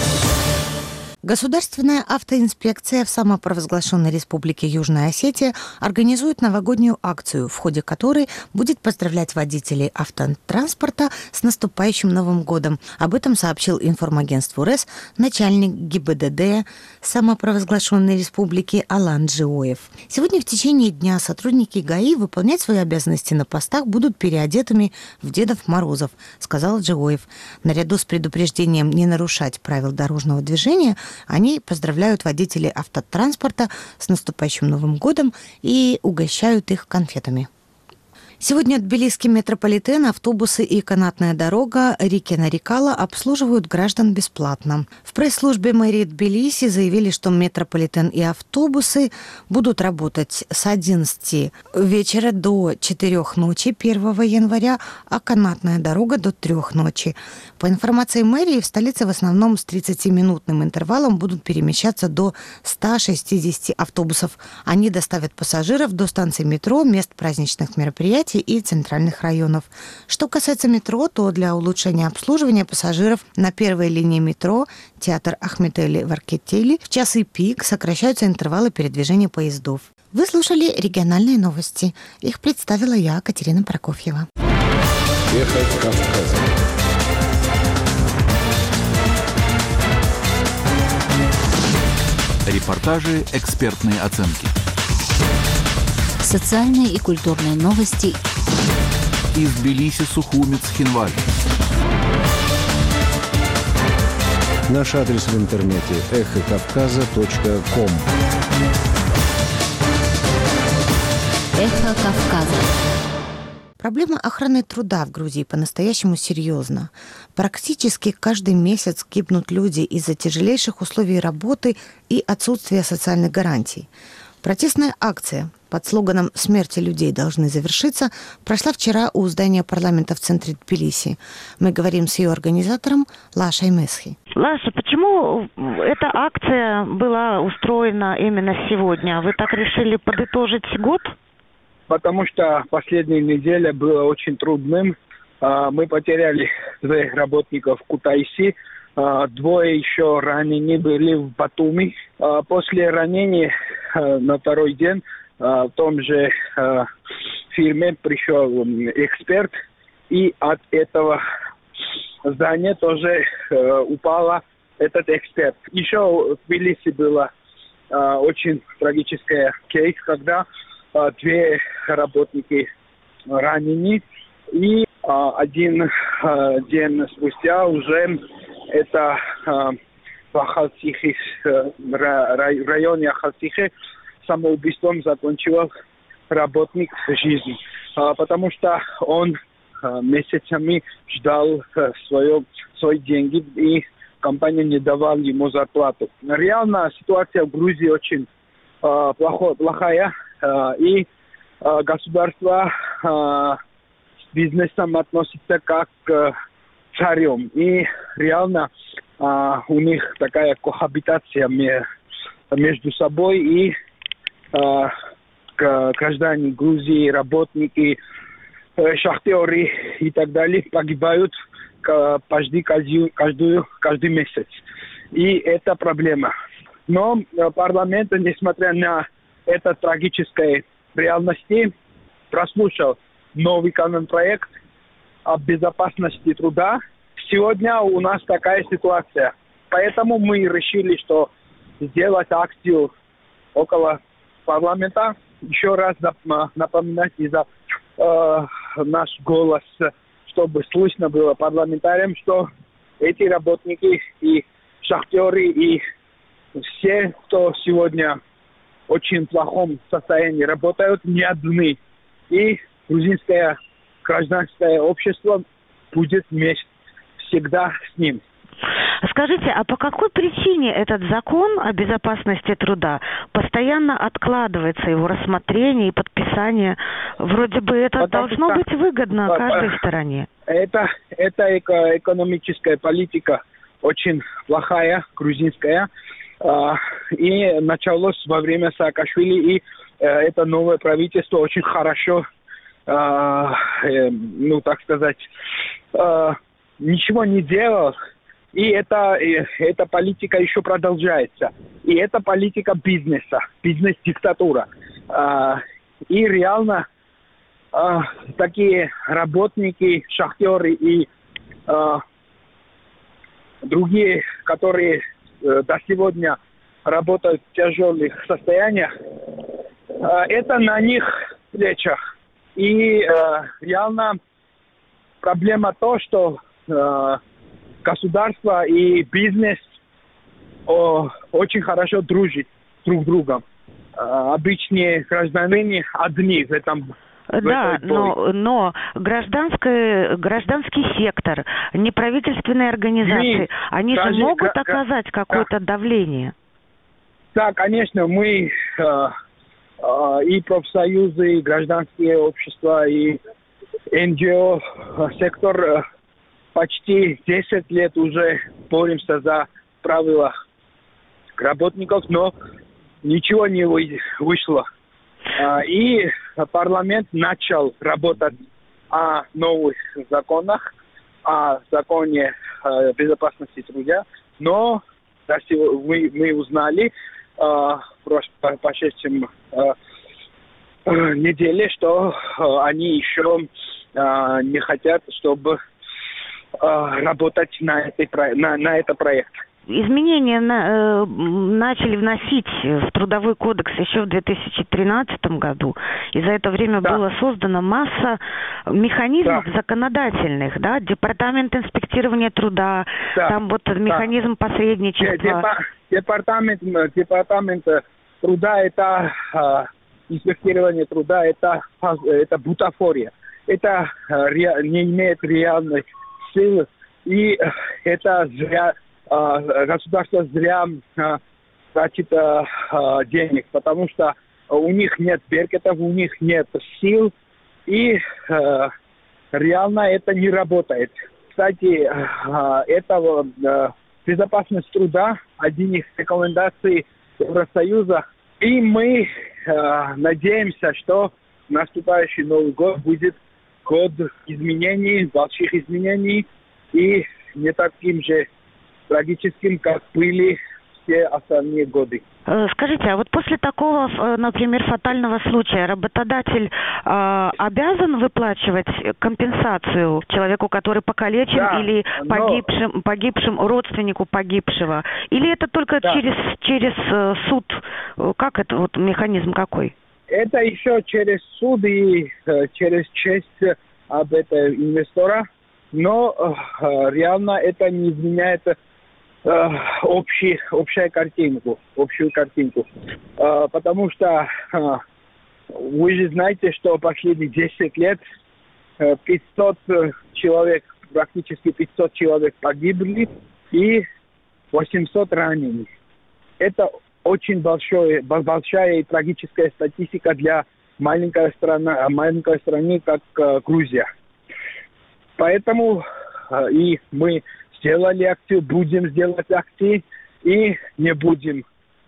Государственная автоинспекция в самопровозглашенной республике Южная Осетия организует новогоднюю акцию, в ходе которой будет поздравлять водителей автотранспорта с наступающим Новым годом. Об этом сообщил информагентству РЭС начальник ГИБДД самопровозглашенной республики Алан Джиоев. Сегодня в течение дня сотрудники ГАИ выполнять свои обязанности на постах будут переодетыми в Дедов Морозов, сказал Джиоев. Наряду с предупреждением не нарушать правил дорожного движения, они поздравляют водителей автотранспорта с наступающим Новым годом и угощают их конфетами. Сегодня тбилисский метрополитен, автобусы и канатная дорога Рикена-Рикала обслуживают граждан бесплатно. В пресс-службе мэрии Тбилиси заявили, что метрополитен и автобусы будут работать с 11 вечера до 4 ночи 1 января, а канатная дорога до 3 ночи. По информации мэрии, в столице в основном с 30-минутным интервалом будут перемещаться до 160 автобусов. Они доставят пассажиров до станций метро, мест праздничных мероприятий и центральных районов. Что касается метро, то для улучшения обслуживания пассажиров на первой линии метро театр Ахметели в Аркетели в часы пик сокращаются интервалы передвижения поездов. Вы слушали региональные новости. Их представила я, Катерина Прокофьева. Эхо Кавказа. Репортажи, экспертные оценки. Социальные и культурные новости из Тбилиси, Сухуми, Цхинвали. Наш адрес в интернете эхокавказа.ком. Эхо Кавказа. Проблема охраны труда в Грузии по-настоящему серьезна. Практически каждый месяц гибнут люди из-за тяжелейших условий работы и отсутствия социальных гарантий. Протестная акция под слоганом «Смерти людей должны завершиться» прошла вчера у здания парламента в центре Тбилиси. Мы говорим с ее организатором Лашей Месхи. Лаша, почему эта акция была устроена именно сегодня? Вы так решили подытожить год? Потому что последняя неделя была очень трудным. Мы потеряли 2 работников в Кутайси. 2 еще ранены были в Батуми. После ранения на 2-й день в том же фирме пришел эксперт, и от этого здания тоже упал этот эксперт. Еще в Тбилиси была очень трагическая кейс, когда 2 работники ранены, и 1 день спустя уже это в Ахалтихе, в районе Ахалтихе, самоубийством закончил работник жизни, потому что он месяцами ждал свои деньги, и компания не давала ему зарплату. Реально ситуация в Грузии очень плохая, и государство с бизнесом относится как к царем. И реально у них такая кохабитация между собой, и граждане Грузии, работники, шахтеры и так далее погибают каждый месяц. И это проблема. Но парламент, несмотря на это трагическое реальности, прослушал новый законопроект о безопасности труда. Сегодня у нас такая ситуация. Поэтому мы решили, что сделать акцию около парламента. Еще раз напоминать за наш голос, чтобы слышно было парламентариям, что эти работники и шахтеры, и все, кто сегодня в очень плохом состоянии работают, не одни. И грузинское гражданское общество будет вместе всегда с ним. Скажите, а по какой причине этот закон о безопасности труда постоянно откладывается, его рассмотрение и подписание? Вроде бы это должно быть выгодно каждой стороне. Это экономическая политика очень плохая, грузинская. И началось во время Саакашвили, и это новое правительство очень хорошо, так сказать, ничего не делало. И эта политика еще продолжается. И это политика бизнеса, бизнес-диктатура. И реально такие работники, шахтеры и другие, которые до сегодня работают в тяжелых состояниях, это на них плечах. И реально проблема то, что государство и бизнес очень хорошо дружат друг с другом. Обычные граждане одни в этом. Да, но гражданский сектор, неправительственные организации, они же могут оказать какое-то давление. Да, конечно, мы и профсоюзы, и гражданские общества, и НГО сектор почти 10 лет уже боремся за правила работников, но ничего не вышло. И парламент начал работать о новых законах, о законе безопасности труда, но мы узнали в прошедшем неделе, что они еще не хотят, чтобы работать на этот проект. Изменения начали вносить в Трудовой кодекс еще в 2013 году. И за это время была создана масса механизмов законодательных, да, Департамент инспектирования труда, там вот механизм посредничества. Департамент труда, это инспектирование труда, это бутафория. Это не имеет реальной силы, и это зря. Государство зря тратит денег, потому что у них нет беркетов, у них нет сил, и реально это не работает. Кстати, это безопасность труда, один из рекомендаций Евросоюза, и мы надеемся, что наступающий Новый год будет год изменений, больших изменений, и не таким же трагическим, как были все остальные годы. Скажите, а вот после такого, например, фатального случая работодатель обязан выплачивать компенсацию человеку, который покалечен, или погибшим родственнику погибшего? Или это только через суд? Как это, вот механизм какой? Это еще через суд и через честь об этом инвестора, но реально это не изменяет общую картинку. Потому что вы же знаете, что последние 10 лет 500 человек, практически 500 человек погибли и 800 ранены. Это очень большая и трагическая статистика для маленькой страны, как Грузия. Поэтому и мы сделали акцию, будем сделать акции и не будем,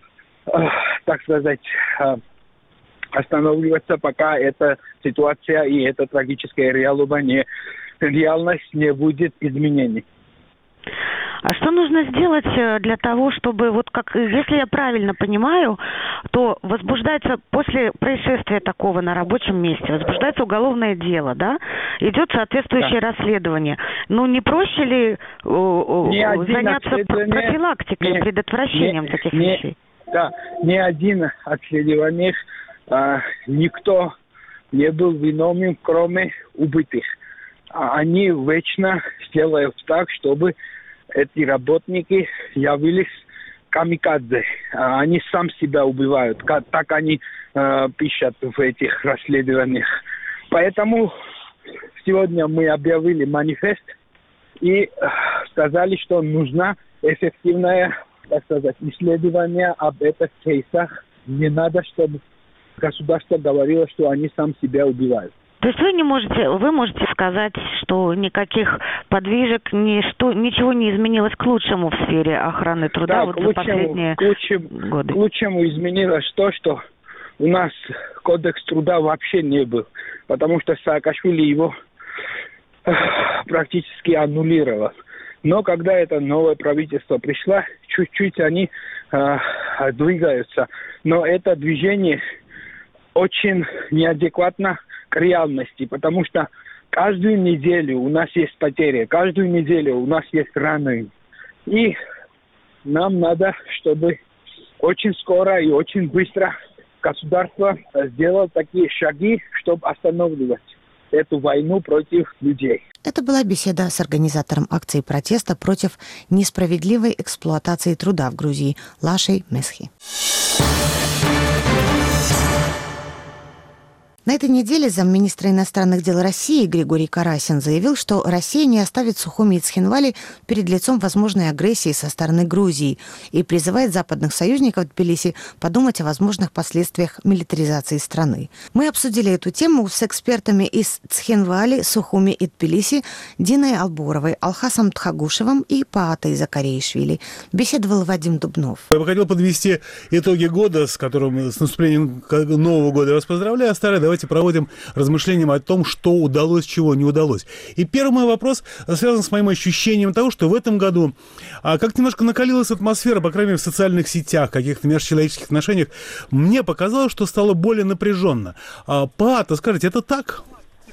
так сказать, останавливаться, пока эта ситуация и эта трагическая реальность не будет изменений. А что нужно сделать для того, чтобы, вот как, если я правильно понимаю, то возбуждается после происшествия такого на рабочем месте, возбуждается уголовное дело, да? Идет соответствующее расследование. Ну, не проще ли заняться профилактикой, предотвращением таких вещей? Да, ни один расследование, никто не был виновен, кроме убитых. Они вечно делают так, чтобы эти работники явились камикадзе. Они сам себя убивают. Так они пишут в этих расследованиях. Поэтому сегодня мы объявили манифест и сказали, что нужно эффективное, так сказать, исследование об этих кейсах. Не надо, чтобы государство говорило, что они сам себя убивают. То есть вы можете сказать, что никаких подвижек, ничего не изменилось к лучшему в сфере охраны труда за последние годы? К лучшему изменилось то, что у нас кодекс труда вообще не был, потому что Саакашвили его практически аннулировал. Но когда это новое правительство пришло, чуть-чуть они двигаются. Но это движение очень неадекватно к реальности, потому что каждую неделю у нас есть потери, каждую неделю у нас есть раны. И нам надо, чтобы очень скоро и очень быстро государство сделало такие шаги, чтобы останавливать эту войну против людей. Это была беседа с организатором акции протеста против несправедливой эксплуатации труда в Грузии Лашей Месхи. На этой неделе замминистра иностранных дел России Григорий Карасин заявил, что Россия не оставит Сухуми и Цхинвали перед лицом возможной агрессии со стороны Грузии и призывает западных союзников Тбилиси подумать о возможных последствиях милитаризации страны. Мы обсудили эту тему с экспертами из Цхинвали, Сухуми и Тбилиси Диной Албуровой, Алхасом Тхагушевым и Паатой Закареишвили. Беседовал Вадим Дубнов. Я бы хотел подвести итоги года, с наступлением Нового года я вас поздравляю. Давайте проводим размышления о том, что удалось, чего не удалось. И первый мой вопрос связан с моим ощущением того, что в этом году как немножко накалилась атмосфера, по крайней мере, в социальных сетях, каких-то межчеловеческих отношениях. Мне показалось, что стало более напряженно. Паата, скажите, это так?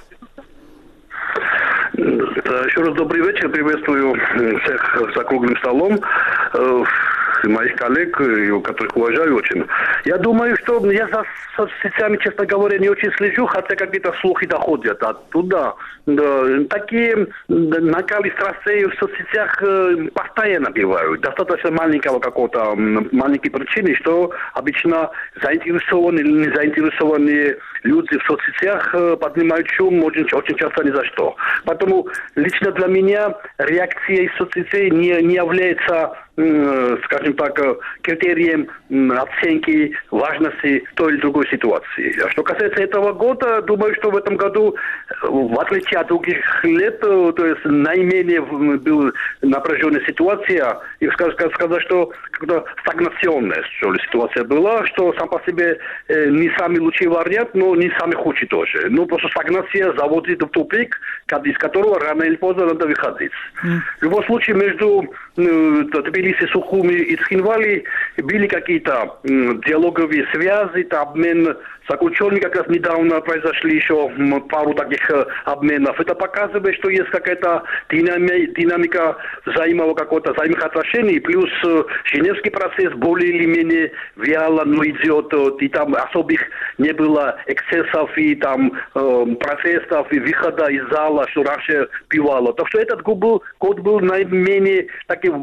Еще раз добрый вечер. Приветствую всех за круглым столом. Моих коллег, которых уважаю очень. Я думаю, что я за соцсетями, честно говоря, не очень слежу, хотя какие-то слухи доходят оттуда. Да, такие накалы страстей в соцсетях постоянно бывают. Достаточно маленькой причины, что обычно заинтересованные или не заинтересованные люди в соцсетях поднимают шум очень часто ни за что. Поэтому лично для меня реакция из соцсетей не является, скажем так, критерием оценки важности той или другой ситуации. А что касается этого года, думаю, что в этом году, в отличие от других лет, то есть наименее была напряженная ситуация, и сказать, что как-то стагнационная ситуация была, что сам по себе не самый лучший вариант, но не самый худший тоже. Ну, просто стагнация заводит в тупик, из которого рано или поздно надо выходить. В любом случае, между Тбилиси, Сухуми и Цхинвали были какие-то диалоговые связи, обмен заключенными, как раз недавно произошли еще пару таких обменов. Это показывает, что есть какая-то динамика взаимных отношений, плюс Женевский процесс более или менее вяло идет, и там особых не было эксцессов и там протестов и выхода из зала, что раньше бывало. Так что этот год был наименее таким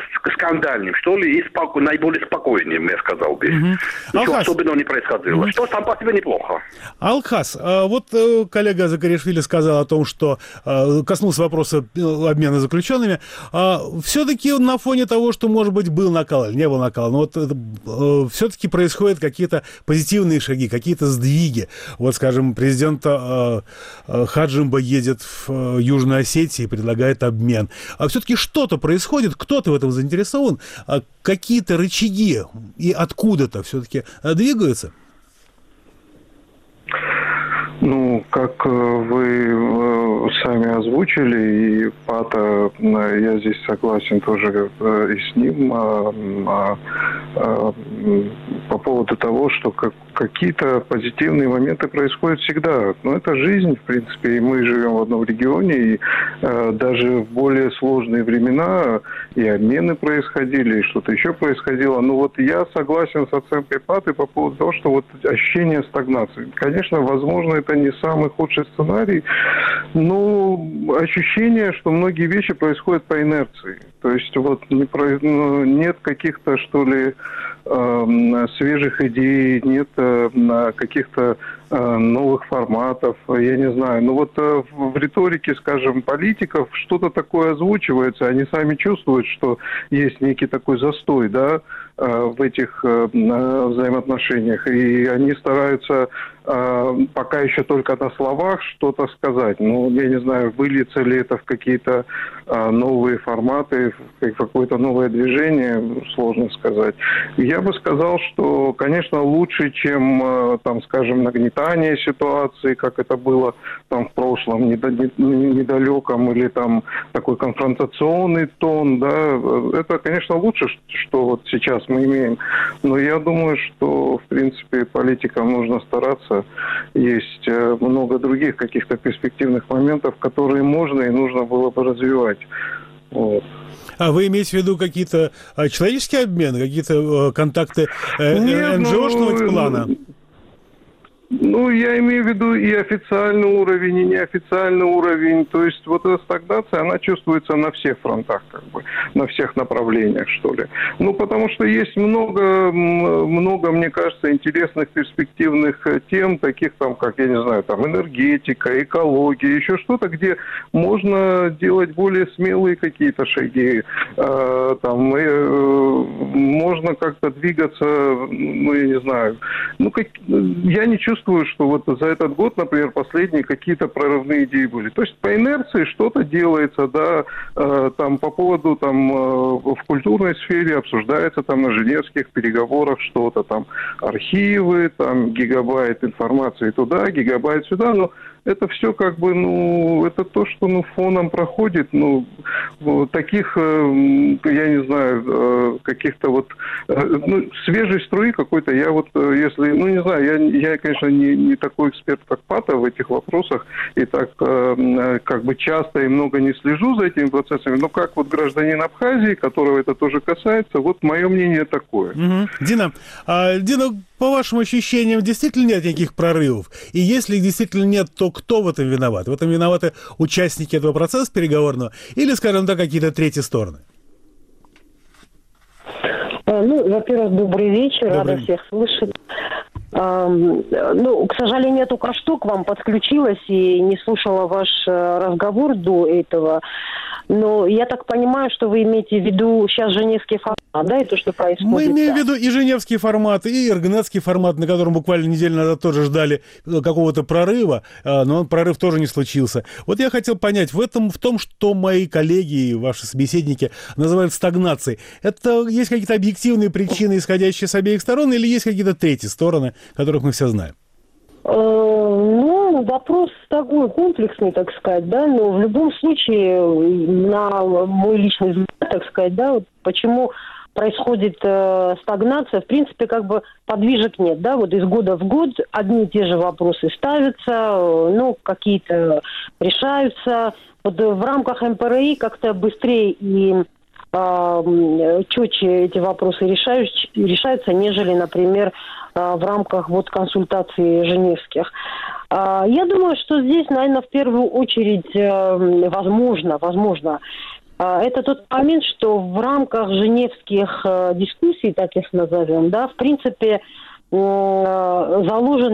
скандальным, что ли, и наиболее спокойным, я сказал бы. Ничего особенного не происходило. Что сам по себе неплохо. Алхас, вот коллега Закаришвили сказал о том, что коснулся вопроса обмена заключенными. Все-таки на фоне того, что, может быть, был накал или не был накал, но вот все-таки происходят какие-то позитивные шаги, какие-то сдвиги. Вот, скажем, президент Хаджимба едет в Южную Осетию и предлагает обмен. А все-таки что-то происходит, кто-то в этом заинтересован, какие-то рычаги и откуда-то все-таки двигаются? Ну, как вы сами озвучили, и Пата, я здесь согласен тоже и с ним, по поводу того, что какие-то позитивные моменты происходят всегда. Но это жизнь, в принципе, и мы живем в одном регионе, и даже в более сложные времена и обмены происходили, и что-то еще происходило. Но вот я согласен с оценкой Паты по поводу того, что вот ощущение стагнации. Конечно, возможно, это не самый худший сценарий, но ощущение, что многие вещи происходят по инерции. То есть вот нет каких-то, что ли, свежих идей, нет каких-то новых форматов, я не знаю. Но вот в риторике, скажем, политиков что-то такое озвучивается, они сами чувствуют, что есть некий такой застой, да, в этих взаимоотношениях, и они стараются пока еще только на словах что-то сказать. Ну, я не знаю, выльется ли это в какие-то новые форматы, в какое-то новое движение, сложно сказать. Я бы сказал, что, конечно, лучше, чем, там, скажем, нагнетание ситуации, как это было там в прошлом, недалеком, или там такой конфронтационный тон, да, это, конечно, лучше, что вот сейчас мы имеем. Но я думаю, что, в принципе, политикам нужно стараться. Есть много других каких-то перспективных моментов, которые можно и нужно было бы развивать. Вот. А вы имеете в виду какие-то человеческие обмены, какие-то контакты НГОшного плана? Ну, я имею в виду и официальный уровень, и неофициальный уровень. То есть вот эта стагнация, она чувствуется на всех фронтах, как бы, на всех направлениях, что ли. Ну, потому что есть много, мне кажется, интересных перспективных тем, таких там, как, я не знаю, там, энергетика, экология, еще что-то, где можно делать более смелые какие-то шаги. Там, можно как-то двигаться, ну, я не знаю. Ну, я не чувствую, что вот за этот год, например, последние какие-то прорывные идеи были. То есть по инерции что-то делается, да, там по поводу, там, в культурной сфере обсуждается там на женевских переговорах что-то, там, архивы, там, гигабайт информации туда, гигабайт сюда, но это все как бы, ну, это то, что, ну, фоном проходит, ну, таких, я не знаю, каких-то вот, ну, свежей струи какой-то, я вот, если, ну, не знаю, я конечно, не такой эксперт, как Пата в этих вопросах, и так, как бы, часто и много не слежу за этими процессами, но как вот гражданин Абхазии, которого это тоже касается, вот мое мнение такое. Дина, по вашим ощущениям, действительно нет никаких прорывов? И если их действительно нет, то кто в этом виноват? В этом виноваты участники этого процесса переговорного или, скажем так, какие-то третьи стороны? Ну, во-первых, добрый вечер, рада всех слышать. Ну, к сожалению, я только что к вам подключилась и не слушала ваш разговор до этого. Но я так понимаю, что вы имеете в виду сейчас женевский формат, да, и то, что происходит? Мы имеем в виду и женевский формат, и иргнетский формат, на котором буквально неделю назад тоже ждали какого-то прорыва, но прорыв тоже не случился. Вот я хотел понять, в том, что мои коллеги и ваши собеседники называют стагнацией, это есть какие-то объективные причины, исходящие с обеих сторон, или есть какие-то третьи стороны, которых мы все знаем? Ну, вопрос такой комплексный, так сказать, да, но в любом случае, на мой личный взгляд, так сказать, да, вот почему происходит стагнация, в принципе, как бы подвижек нет, да, вот из года в год одни и те же вопросы ставятся, ну, какие-то решаются, вот в рамках МПРИ как-то быстрее и четче эти вопросы решаются, нежели, например, в рамках вот консультаций женевских. Я думаю, что здесь, наверное, в первую очередь, возможно, это тот момент, что в рамках женевских дискуссий, так их назовем, да, в принципе, заложен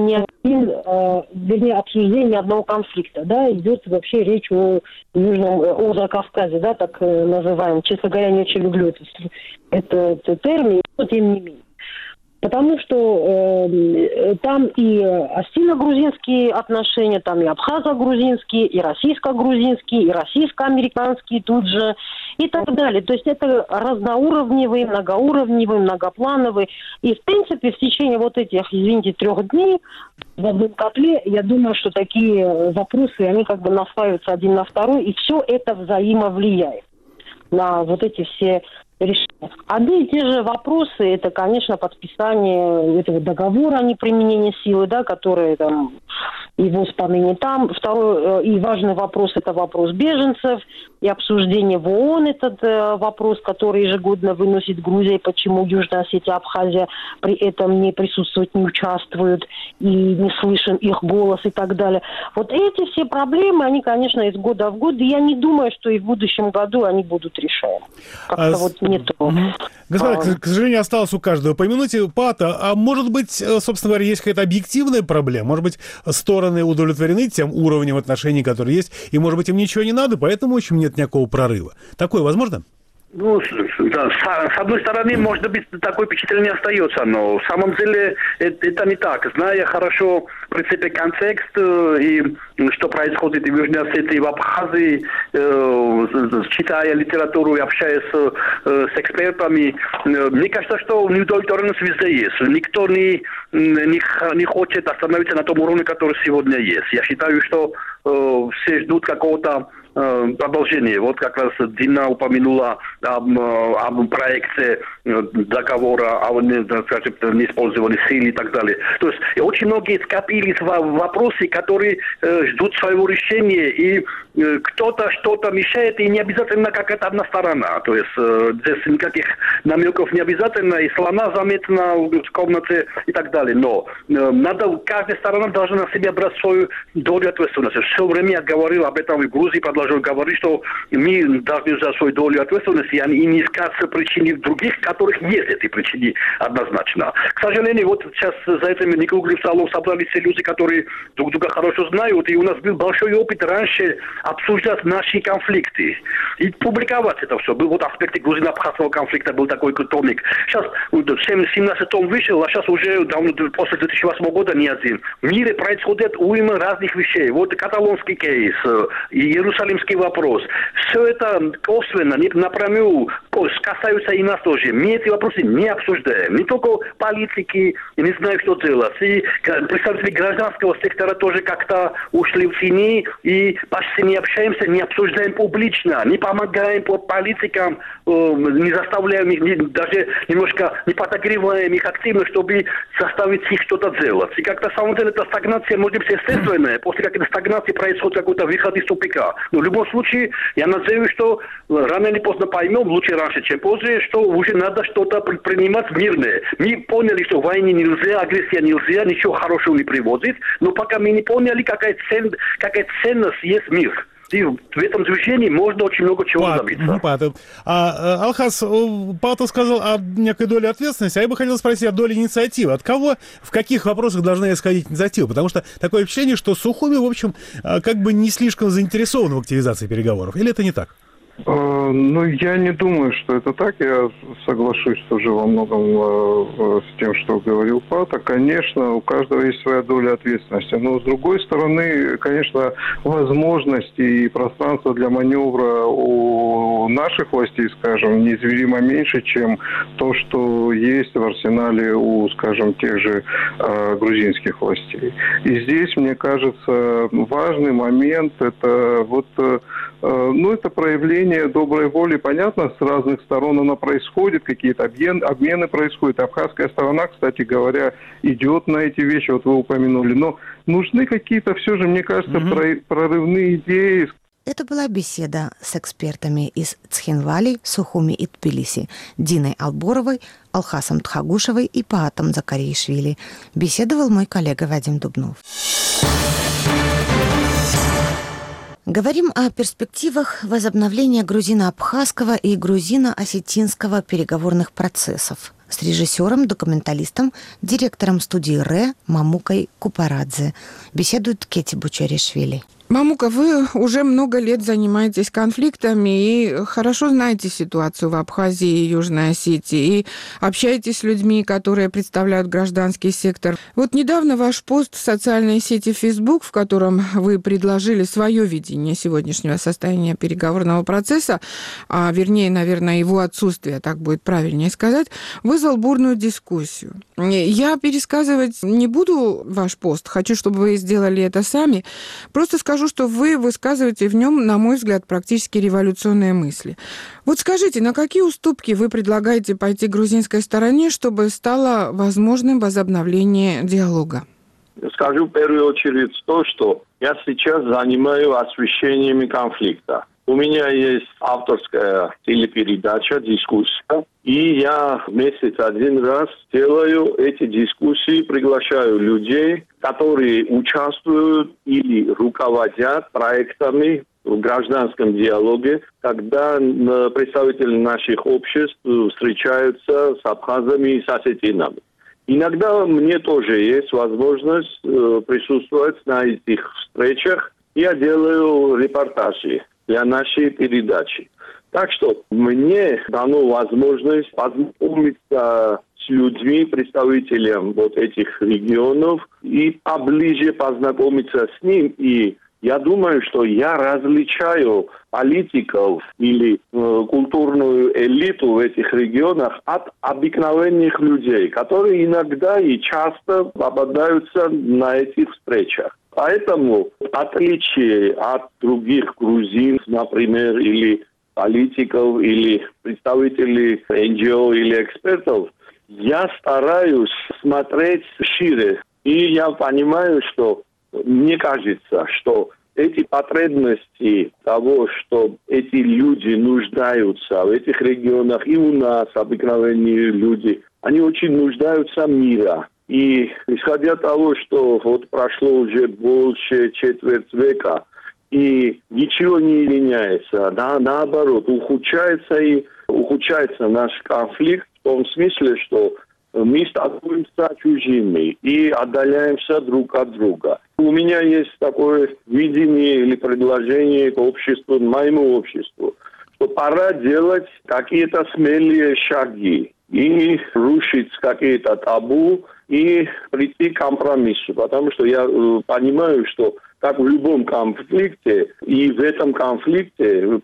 обсуждение ни одного конфликта, да, идет вообще речь о Закавказе, да, так называемом. Честно говоря, не очень люблю этот термин, но тем не менее. Потому что там и осетино-грузинские отношения, там и абхазо-грузинские, и российско-грузинские, и российско-американские тут же, и так далее. То есть это разноуровневый, многоуровневый, многоплановый. И, в принципе, в течение вот этих, 3 дней в одном котле, я думаю, что такие вопросы, они как бы наслаиваются один на второй, и все это взаимовлияет на вот эти все решения. Одни и те же вопросы, это, конечно, подписание этого договора о неприменении силы, да, который там его поныне там. Второй и важный вопрос – это вопрос беженцев, и обсуждение в ООН этот вопрос, который ежегодно выносит Грузия, почему Южная Осетия и Абхазия при этом не присутствуют, не участвуют, и не слышен их голос и так далее. Вот эти все проблемы, они, конечно, из года в год, и я не думаю, что и в будущем году они будут решаемы. Как-то вот не то. Господа, к сожалению, осталось у каждого по минуте. Пата, а может быть, собственно говоря, есть какая-то объективная проблема? Может быть, стороны удовлетворены тем уровнем отношений, которые есть, и, может быть, им ничего не надо, поэтому очень нет никакого прорыва. Такое возможно? Ну, да, с одной стороны, может быть, такое впечатление остается, но в самом деле это не так. Зная хорошо, в принципе, контекст и что происходит и в Южной Осетии, и в Абхазии, читая литературу и общаясь с экспертами, мне кажется, что неудовлетворенность везде есть. Никто не хочет остановиться на том уровне, который сегодня есть. Я считаю, что все ждут какого-то продолжение. Вот как раз Дина упомянула об проекте договора о неиспользовании силы и так далее. То есть очень многие скопились вопросы, которые ждут своего решения, и кто-то что-то мешает, и не обязательно какая-то одна сторона. То есть здесь никаких намеков не обязательно, и слона заметна в комнате и так далее. Но каждая сторона должна на себя брать свою долю ответственности. Все время я говорил об этом и в Грузии, продолжаю говорить, что мы должны взять свою долю ответственности и не искать причины в других, которых есть эти причины однозначно. К сожалению, вот сейчас за этим некруглым столом собрались все люди, которые друг друга хорошо знают, и у нас был большой опыт раньше обсуждать наши конфликты и публиковать это все. Был вот аспект грузино-абхазского конфликта, был такой томик. Сейчас в 17 том вышел, а сейчас уже давно, после 2008 года не один. В мире происходит уйма разных вещей. Вот каталонский кейс, иерусалимский вопрос. Все это косвенно, напрямую касаются и нас тоже. Мы эти вопросы не обсуждаем. Не только политики, не знаю, что делать. И представители гражданского сектора тоже как-то ушли в тени и почти не общаемся, не обсуждаем публично, не помогаем политикам, не заставляем их, даже немножко не подогреваем их активно, чтобы заставить их что-то делать. И как-то, на самом деле, эта стагнация может быть естественная. После какой-то стагнации происходит какой-то выход из тупика. Но в любом случае, я надеюсь, что рано или поздно поймем, лучше раньше, чем позже, что уже надо что-то предпринимать мирное. Мы поняли, что войне нельзя, агрессия нельзя, ничего хорошего не приводит, но пока мы не поняли, какая ценность есть мир. И в этом движении можно очень много чего добиться. Алхас, Пата сказал о некой доле ответственности, а я бы хотел спросить о доле инициативы. От кого, в каких вопросах должна исходить инициатива? Потому что такое впечатление, что Сухуми, в общем, как бы не слишком заинтересован в активизации переговоров. Или это не так? Ну, я не думаю, что это так. Я соглашусь тоже во многом с тем, что говорил Пата. Конечно, у каждого есть своя доля ответственности. Но, с другой стороны, конечно, возможности и пространство для маневра у наших властей, скажем, неизмеримо меньше, чем то, что есть в арсенале у, скажем, тех же грузинских властей. И здесь, мне кажется, важный момент – это вот, это проявление доброй воли, понятно, с разных сторон она происходит, какие-то обмены происходят. Абхазская сторона, кстати говоря, идет на эти вещи, вот вы упомянули. Но нужны какие-то все же, мне кажется, прорывные идеи. Это была беседа с экспертами из Цхинвали, Сухуми и Тбилиси, Диной Алборовой, Алхасом Тхагушевой и Паатом Закариишвили. Беседовал мой коллега Вадим Дубнов. Говорим о перспективах возобновления грузино-абхазского и грузино-осетинского переговорных процессов с режиссером, документалистом, директором студии РЭ Мамукой Купарадзе. Беседует Кети Бучаришвили. Мамука, вы уже много лет занимаетесь конфликтами и хорошо знаете ситуацию в Абхазии и Южной Осетии, и общаетесь с людьми, которые представляют гражданский сектор. Вот недавно ваш пост в социальной сети Facebook, в котором вы предложили свое видение сегодняшнего состояния переговорного процесса, а вернее, наверное, его отсутствие, так будет правильнее сказать, вызвал бурную дискуссию. Я пересказывать не буду ваш пост, хочу, чтобы вы сделали это сами. Просто скажу, что вы высказываете в нем, на мой взгляд, практически революционные мысли. Вот скажите, на какие уступки вы предлагаете пойти грузинской стороне, чтобы стало возможным возобновление диалога? Скажу в первую очередь то, что я сейчас занимаюсь освещениями конфликта. У меня есть авторская телепередача, дискуссия, и я в месяц один раз делаю эти дискуссии, приглашаю людей, которые участвуют или руководят проектами в гражданском диалоге, когда представители наших обществ встречаются с абхазами и с осетинами. Иногда мне тоже есть возможность присутствовать на этих встречах. Я делаю репортажи для нашей передачи. Так что мне дано возможность познакомиться с людьми, представителями вот этих регионов, и поближе познакомиться с ним. И я думаю, что я различаю политиков или культурную элиту в этих регионах от обыкновенных людей, которые иногда и часто попадаются на этих встречах. Поэтому, в отличие от других грузин, например, или политиков, или представителей НГО или экспертов, я стараюсь смотреть шире. И я понимаю, что мне кажется, что эти потребности того, что эти люди нуждаются в этих регионах, и у нас обыкновенные люди, они очень нуждаются в мире. И исходя от того, что вот прошло уже больше четверть века, и ничего не меняется, наоборот, ухудшается наш конфликт в том смысле, что мы становимся чужими и отдаляемся друг от друга. У меня есть такое видение или предложение к обществу, моему обществу, что пора делать какие-то смелые шаги и рушить какие-то табу и прийти к компромиссу. Потому что я понимаю, что как в любом конфликте, и в этом конфликте,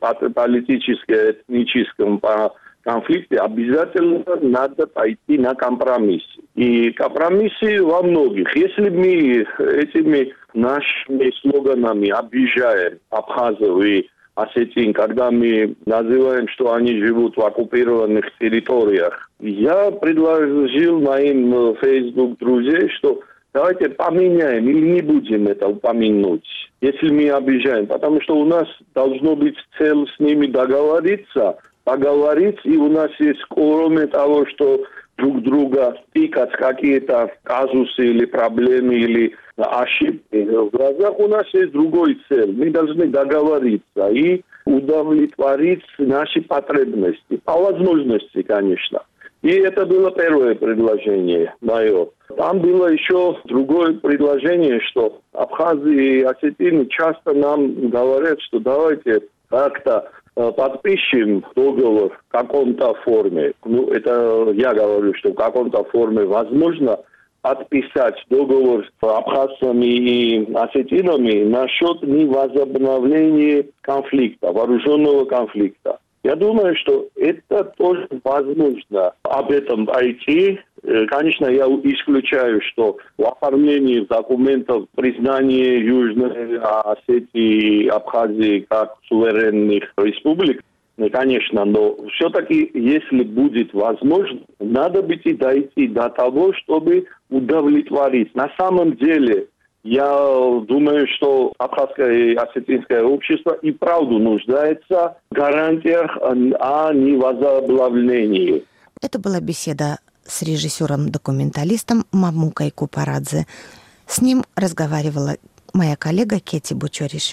политическо-этническом конфликте, обязательно надо пойти на компромисс. И компромиссы во многих. Если мы этими нашими слоганами обижаем абхазов и осетин, когда мы называем, что они живут в оккупированных территориях, я предложил моим Facebook друзей, что давайте поменяем или не будем это упомянуть, если мы обижаем. Потому что у нас должно быть цель с ними договориться, поговорить, и у нас есть, кроме того, что друг друга тыкать какие-то казусы или проблемы, или ошибки в глазах, у нас есть другой цель. Мы должны договориться и удовлетворить наши потребности. По возможности, конечно. И это было первое предложение мое. Там было еще другое предложение, что абхазы и осетины часто нам говорят, что давайте как-то подпишем договор в каком-то форме. Ну, это я говорю, что в каком-то форме возможно подписать договор с абхазцами и осетинами насчет невозобновления конфликта, вооруженного конфликта. Я думаю, что это тоже возможно об этом пойти. Конечно, я исключаю, что в оформлении документов признания Южной Осетии и Абхазии как суверенных республик, конечно, но все-таки, если будет возможно, надо быть и дойти до того, чтобы удовлетворить. На самом деле, я думаю, что абхазское и осетинское общество и правду нуждается в гарантиях о невозобновлении. Это была беседа с режиссером-документалистом Мамукой Купарадзе. С ним разговаривала моя коллега Кети Бучаришвили.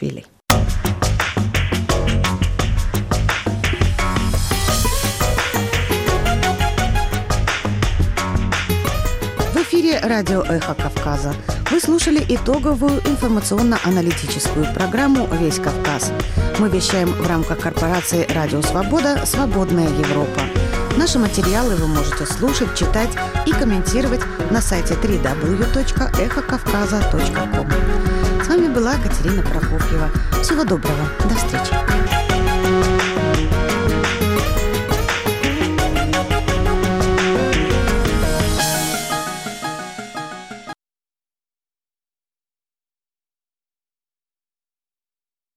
В эфире радио «Эхо Кавказа». Вы слушали итоговую информационно-аналитическую программу «Весь Кавказ». Мы вещаем в рамках корпорации «Радио Свобода. Свободная Европа». Наши материалы вы можете слушать, читать и комментировать на сайте www.эхокавказа.ком. С вами была Катерина Прокофьева. Всего доброго. До встречи.